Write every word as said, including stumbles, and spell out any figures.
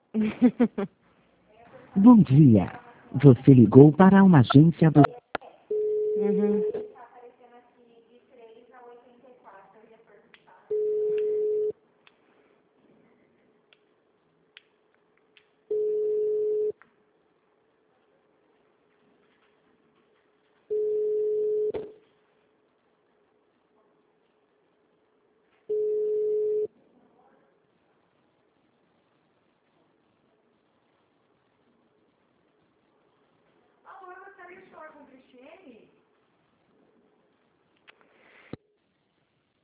Bom dia. Você ligou para uma agência do... Uhum. Alô, eu gostaria de falar com o Cristiane?